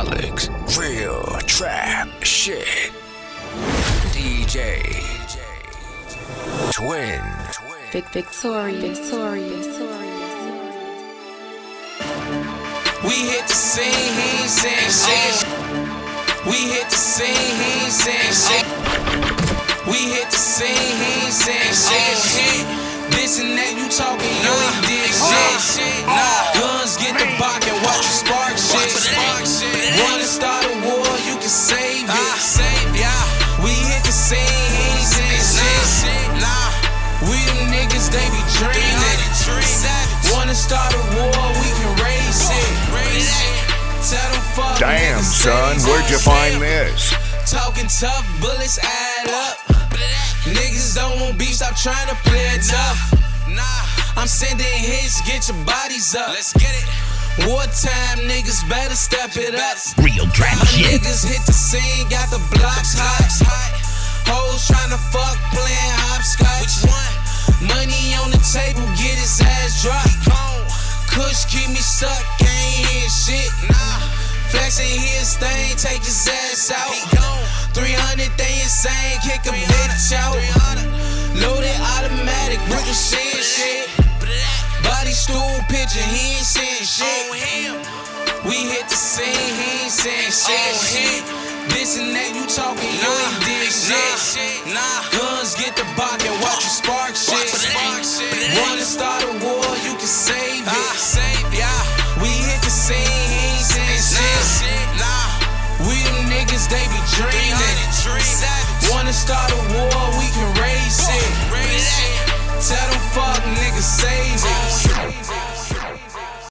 Trapaholics, real trap shit. DJ Twin. Victorious. We hit the scene, he ain't saying shit. We hit the scene, he ain't saying shit. We hit the scene, he ain't saying shit. This and that, you talking, you ain't did shit. Guns get the box and watch you spark shit. Wanna start a war, you can save it. We hit the scene, he ain't saying shit. We them niggas, they be dreaming. Wanna start a war, we can raise it. Tell them fuck Damn, niggas, son, where'd you find this? Talking tough, bullets add up. Niggas don't want beef, stop trying to play it tough. I'm sending hits, get your bodies up. Let's get it. Wartime niggas better step it up. Real trap My shit. niggas hit the scene, got the blocks hot. Hoes tryna fuck, playing hopscotch. Money on the table, get his ass dropped. Kush keep me stuck, ain't hear shit. Flex ain't his thing, take his ass out. 300, they insane, kick a bitch out. Loaded automatic, ricochet shit. Body stool picture, he ain't saying shit. We hit the scene, he ain't saying shit. This and that, you talking, you ain't did shit. Guns get the box and watch you spark shit. Wanna start a war, you can save it. We hit the scene, he ain't saying shit. We them niggas, they be dreaming. Wanna start a war, we can raise it. Tell them fuck niggas save it.